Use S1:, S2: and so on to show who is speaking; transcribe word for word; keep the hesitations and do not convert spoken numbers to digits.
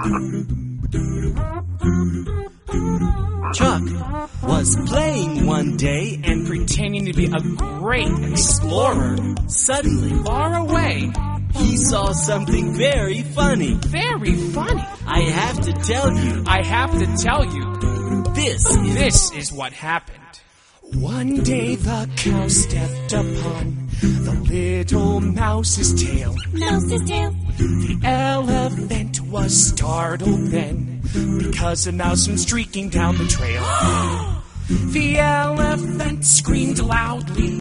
S1: Chuck was playing one day and
S2: pretending to be a great explorer.
S1: Suddenly,
S2: Far away.
S1: he saw something very funny.
S2: Very funny.
S1: I have to tell you,
S2: I have to tell you,
S1: this is...
S2: this is what happened. One day the cow stepped upon the little mouse's tail.
S3: Mouse's tail.
S2: The elephant was startled then, because a mouse went streaking down the trail. The elephant screamed loudly.